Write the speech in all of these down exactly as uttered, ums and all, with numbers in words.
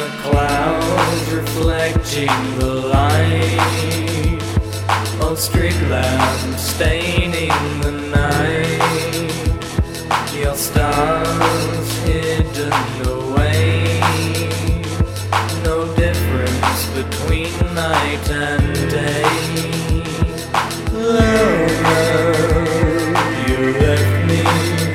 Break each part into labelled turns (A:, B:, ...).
A: the clouds reflecting the light of street lamps staining the night. Your stars hidden away, no difference between night and day. Loner, you left me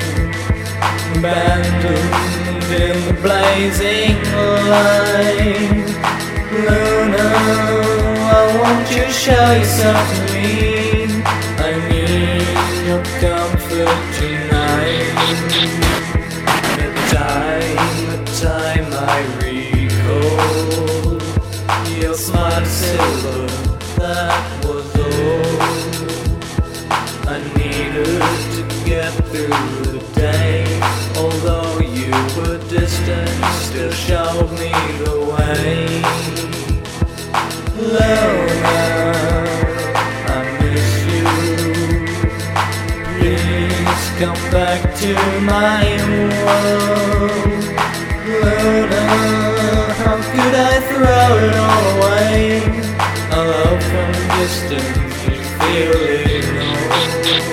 A: abandoned in the blazing light. Luna, I want you to show yourself to me. I need your comfort tonight. The time, the time I recall, your smile silver, that was all I needed to get through the day. Although you were distant, still showed me the way. Loner, I miss you. Please come back to my world. Loner, how could I throw it all away? A love from distance is feeling old.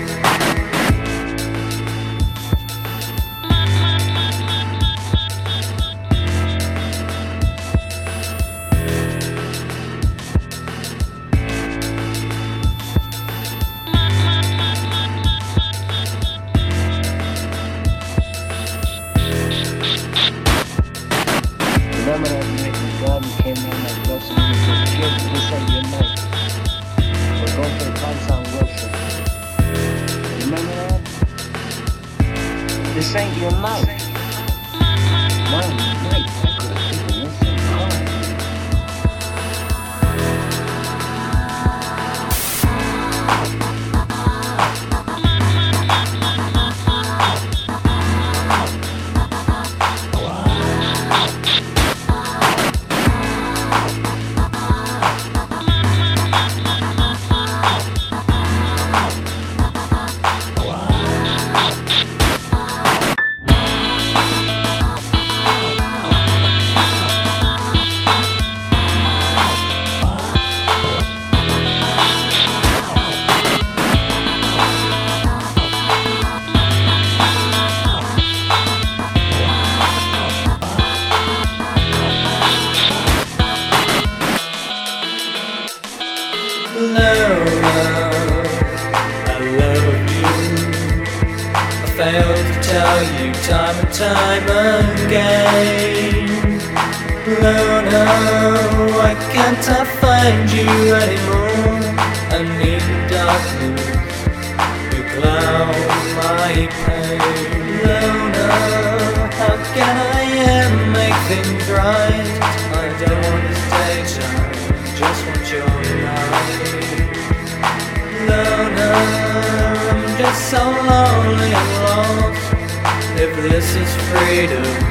B: Remember that night when God came in like blessing me with your kids? This ain't your night. We're going for the Consound worship. Remember that? This ain't your night. My night. I could have taken this and gone.
A: Loner, I love you. I failed to tell you time and time again. Loner, why can't I find you anymore? I need darkness to cloud my pain. Loner, how can I ever make things right? I don't want this daytime, just want your light. Loner, I'm just so lonely and lost. If this is freedom,